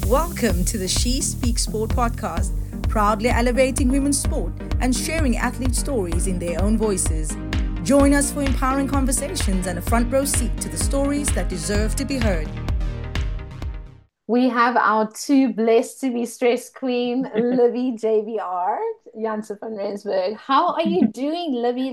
Welcome to the She Speaks Sport podcast, proudly elevating women's sport and sharing athlete stories in their own voices. Join us for empowering conversations and a front row seat to the stories that deserve to be heard. We have our two blessed to be stress queen, Livy JVR, Janse van Rensburg. How are you doing, Livy?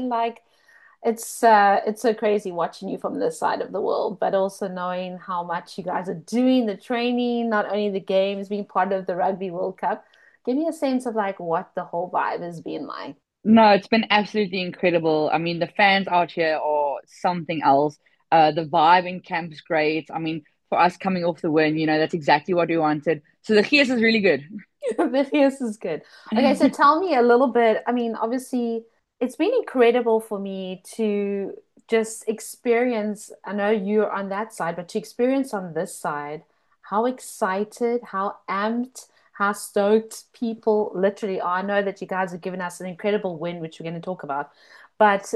It's so crazy watching you from this side of the world, but also knowing how much you guys are doing the training, not only the games, being part of the Rugby World Cup. Give me a sense of like what the whole vibe has been like. No, it's been absolutely incredible. I mean, the fans out here are something else. The vibe in camp is great. I mean, for us coming off the win, that's exactly what we wanted. So the Gees is really good. This is good. Okay, so tell me a little bit. I mean, obviously, it's been incredible for me to just experience. I know you're on that side, but to experience on this side, how excited, how amped, how stoked people literally are. I know that you guys have given us an incredible win, which we're going to talk about. But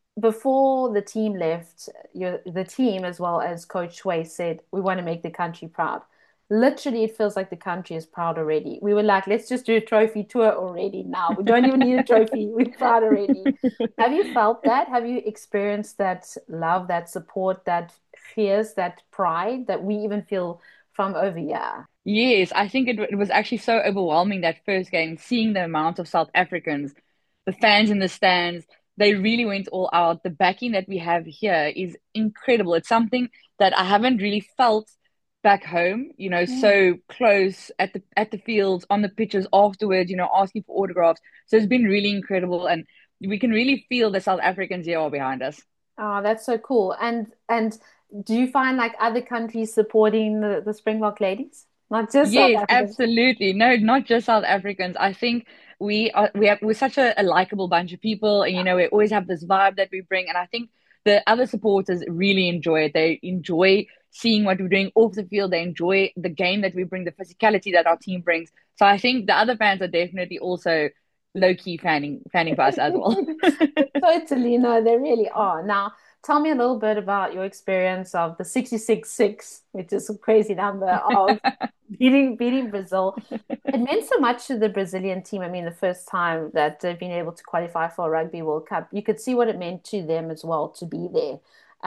before the team left, the team as well as Coach Shui said, we want to make the country proud. Literally, it feels like the country is proud already. We were like, let's just do a trophy tour already now. We don't even need a trophy. We're proud already. Have you felt that? Have you experienced that love, that support, that fears, that pride that we even feel from over here? Yes, I think it was actually so overwhelming that first game, seeing the amount of South Africans, the fans in the stands, they really went all out. The backing that we have here is incredible. It's something that I haven't really felt back home, Mm. so close at the fields, on the pitches afterwards, asking for autographs. So it's been really incredible and we can really feel the South Africans here are behind us. Oh, that's so cool. And do you find like other countries supporting the Springbok ladies? Not just South Yes, Africans. absolutely. No, not just South Africans. I think we're such a likable bunch of people, and we always have this vibe that we bring. And I think the other supporters really enjoy it. They enjoy seeing what we're doing off the field. They enjoy the game that we bring, the physicality that our team brings. So I think the other fans are definitely also low key fanning for us as well. Totally, no, they really are. Now, tell me a little bit about your experience of the 66-6, which is a crazy number of beating Brazil. It meant so much to the Brazilian team. I mean, the first time that they've been able to qualify for a Rugby World Cup, you could see what it meant to them as well to be there.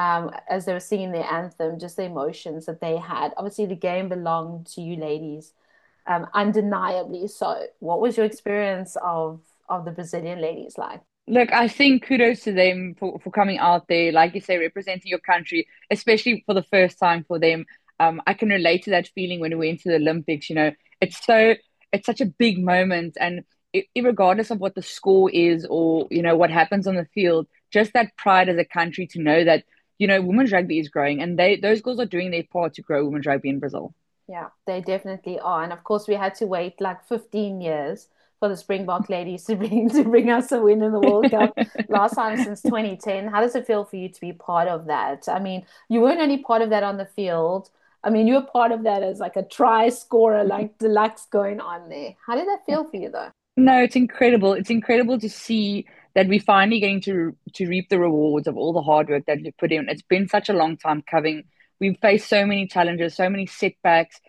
As they were singing their anthem, just the emotions that they had. Obviously, the game belonged to you ladies, undeniably so. What was your experience of the Brazilian ladies like? Look, I think kudos to them for coming out there, like you say, representing your country, especially for the first time for them. I can relate to that feeling when we went to the Olympics. It's so it's such a big moment, and regardless of what the score is or what happens on the field, just that pride as a country to know that women's rugby is growing, and those girls are doing their part to grow women's rugby in Brazil. Yeah, they definitely are. And of course, we had to wait like 15 years for the Springbok ladies to bring us a win in the World Cup. Last time since 2010. How does it feel for you to be part of that? I mean, you weren't only part of that on the field. I mean, you were part of that as like a try scorer, like deluxe going on there. How did that feel for you though? No, it's incredible. It's incredible to see that we're finally getting to reap the rewards of all the hard work that we put in. It's been such a long time coming. We've faced so many challenges, so many setbacks,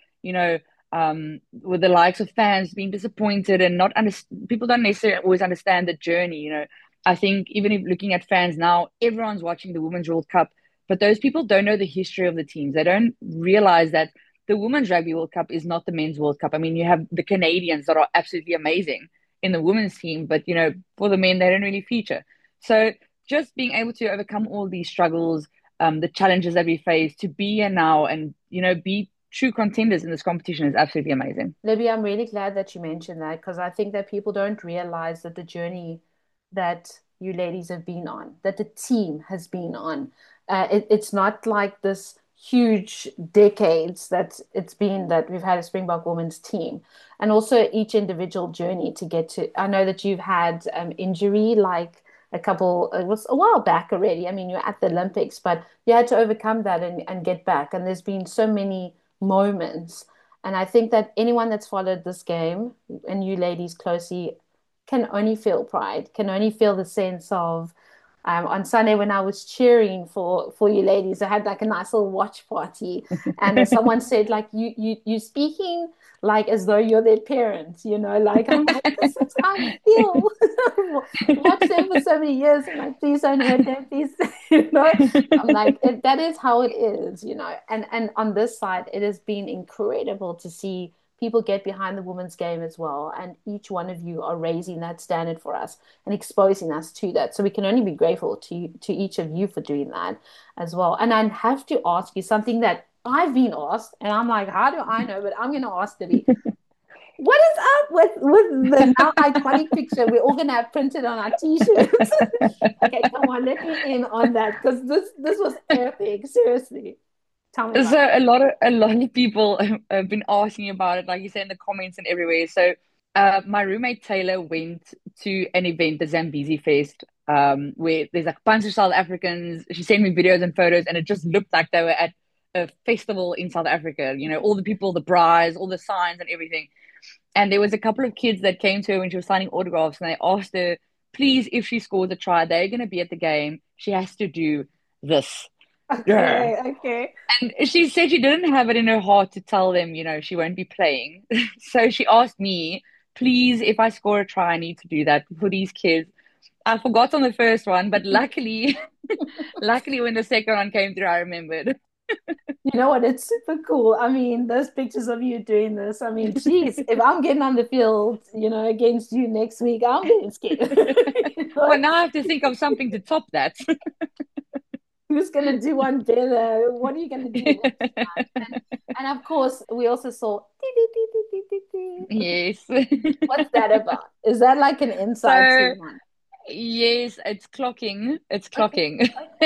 with the likes of fans being disappointed and not under people don't necessarily always understand the journey. I think even if looking at fans now, everyone's watching the Women's World Cup, but those people don't know the history of the teams. They don't realize that the Women's Rugby World Cup is not the Men's World Cup. I mean, you have the Canadians that are absolutely amazing in the women's team, but for the men, they don't really feature. So just being able to overcome all these struggles, the challenges that we face, to be here now and be true contenders in this competition is absolutely amazing. Libby, I'm really glad that you mentioned that because I think that people don't realize that the journey that you ladies have been on, that the team has been on, it's not like this huge decades that it's been that we've had a Springbok women's team, and also each individual journey to get to. I know that you've had injury like a couple, it was a while back already. I mean, you're at the Olympics, but you had to overcome that and get back. And there's been so many moments. And I think that anyone that's followed this game and you ladies closely can only feel pride, can only feel the sense of On Sunday when I was cheering for you ladies. I had like a nice little watch party, and someone said like you speaking like as though you're their parents, like I'm like this is how I feel. Watch them for so many years. I'm like, please don't hurt them, please, I'm like that is how it is, and on this side it has been incredible to see people get behind the women's game as well. And each one of you are raising that standard for us and exposing us to that. So we can only be grateful to each of you for doing that as well. And I have to ask you something that I've been asked, and I'm like, how do I know? But I'm going to ask Debbie. What is up with the now iconic picture we're all gonna have printed on our t-shirts? Okay, come on, let me in on that because this was epic. Seriously. Tell me about So it. a lot of people have been asking about it, like you said in the comments and everywhere. So my roommate Taylor went to an event, the Zambezi Fest, where there's like a bunch of South Africans. She sent me videos and photos, and it just looked like they were at a festival in South Africa. All the people, the brides, all the signs and everything. And there was a couple of kids that came to her when she was signing autographs, and they asked her, please, if she scores a try, they're going to be at the game. She has to do this. Yeah. Okay, okay. And she said she didn't have it in her heart to tell them, she won't be playing. So she asked me, please, if I score a try, I need to do that for these kids. I forgot on the first one, but luckily, luckily when the second one came through, I remembered. You know what? It's super cool. I mean, those pictures of you doing this. I mean, geez, if I'm getting on the field, against you next week, I'm getting scared. Well, now I have to think of something to top that. Who's going to do one better? What are you going to do next time? And of course, we also saw. Yes. What's that about? Is that like an inside So, team one? yes, it's clocking. It's Okay, clocking.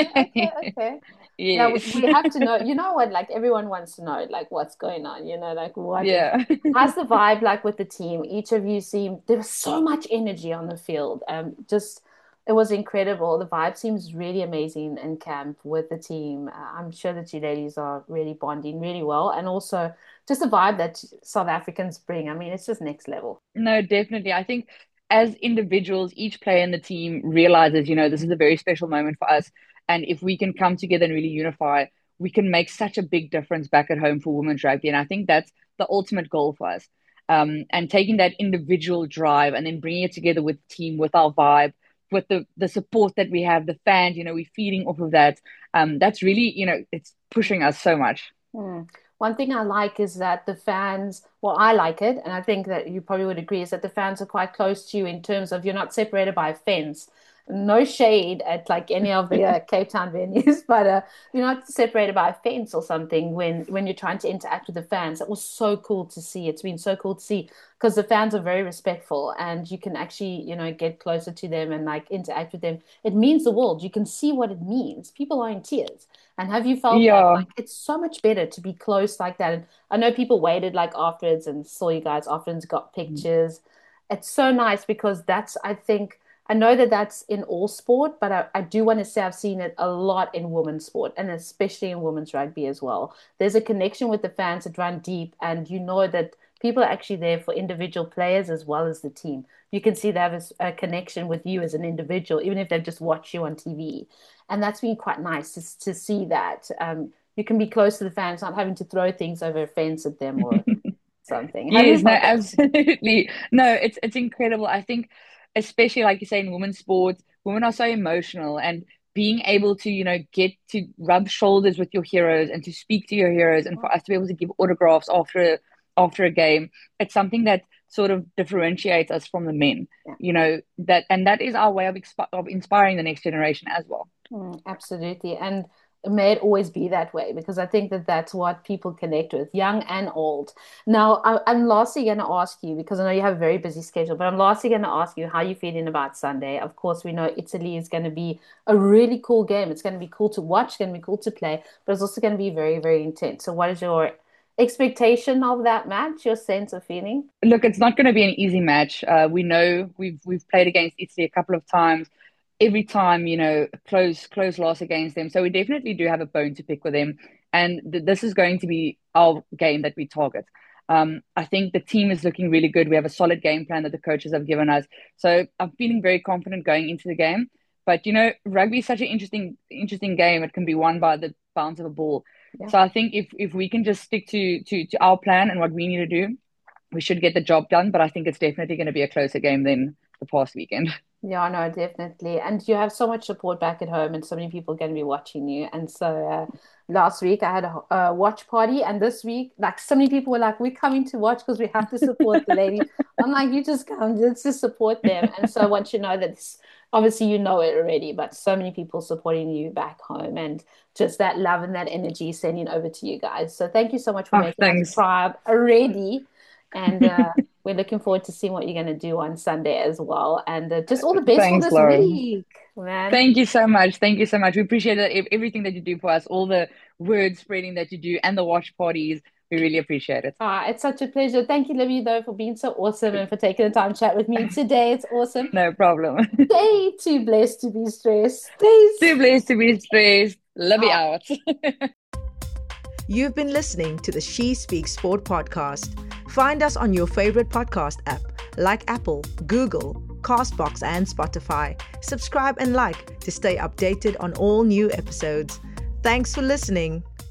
okay. Yeah, we, Yes. we have to know. You know what? Like everyone wants to know, like what's going on. Like what is Yeah. how's the vibe like with the team? Each of you seem there was so much energy on the field. Just it was incredible. The vibe seems really amazing in camp with the team. I'm sure that you ladies are really bonding really well, and also just the vibe that South Africans bring. I mean, it's just next level. No, definitely. I think as individuals, each player in the team realizes, this is a very special moment for us. And if we can come together and really unify, we can make such a big difference back at home for women's rugby. And I think that's the ultimate goal for us. And taking that individual drive and then bringing it together with the team, with our vibe, with the support that we have, the fans, we're feeding off of that. That's really, it's pushing us so much. Hmm. One thing I like is that the fans, well, I like it, and I think that you probably would agree, is that the fans are quite close to you in terms of you're not separated by a fence. No shade at like any of the Cape Town venues, but you're not separated by a fence or something when you're trying to interact with the fans. It was so cool to see. It's been so cool to see because the fans are very respectful, and you can actually, get closer to them and like interact with them. It means the world. You can see what it means. People are in tears. And have you felt that? Yeah. Like it's so much better to be close like that. And I know people waited like afterwards and saw you guys afterwards, got pictures. It's so nice because I think, I know that that's in all sport, but I do want to say I've seen it a lot in women's sport and especially in women's rugby as well. There's a connection with the fans that run deep, and you know that people are actually there for individual players as well as the team. You can see they have a connection with you as an individual, even if they've just watched you on TV. And that's been quite nice to see that. You can be close to the fans, not having to throw things over a fence at them or something. Have you Yes, no, felt that? absolutely. No, it's incredible. I think, especially like you say in women's sports, women are so emotional, and being able to, get to rub shoulders with your heroes and to speak to your heroes, and for us to be able to give autographs after a game, it's something that sort of differentiates us from the men. Yeah. That is our way of inspiring the next generation as well. Absolutely. And may it always be that way because I think that that's what people connect with, young and old. Now, I'm lastly going to ask you because I know you have a very busy schedule, but I'm lastly going to ask you how you're feeling about Sunday. Of course, we know Italy is going to be a really cool game. It's going to be cool to watch, it's going to be cool to play, but it's also going to be very, very intense. So, what is your expectation of that match, your sense of feeling? Look, it's not going to be an easy match. We know we've played against Italy a couple of times. Every time, close loss against them. So we definitely do have a bone to pick with them, and this is going to be our game that we target. I think the team is looking really good. We have a solid game plan that the coaches have given us. So I'm feeling very confident going into the game. But rugby is such an interesting game. It can be won by the bounce of a ball. Yeah. So I think if we can just stick to our plan and what we need to do, we should get the job done. But I think it's definitely going to be a closer game than the past weekend. Yeah, no, definitely. And you have so much support back at home, and so many people going to be watching you. And so last week I had a watch party, and this week, like, so many people were like, "We're coming to watch because we have to support the ladies." I'm like, "You just come, let's just support them." And so once you know that, obviously you know it already, but so many people supporting you back home, and just that love and that energy sending over to you guys. So thank you so much for making us proud already. And we're looking forward to seeing what you're going to do on Sunday as well. And just all the best for this week, man. Thank you so much. Thank you so much. We appreciate everything that you do for us, all the word spreading that you do, and the watch parties. We really appreciate it. It's such a pleasure. Thank you, Libby, though, for being so awesome and for taking the time to chat with me today. It's awesome. No problem. Stay too blessed to be stressed. Too blessed to be stressed. Love you out. You've been listening to the She Speaks Sport podcast. Find us on your favorite podcast app like Apple, Google, Castbox, and Spotify. Subscribe and like to stay updated on all new episodes. Thanks for listening.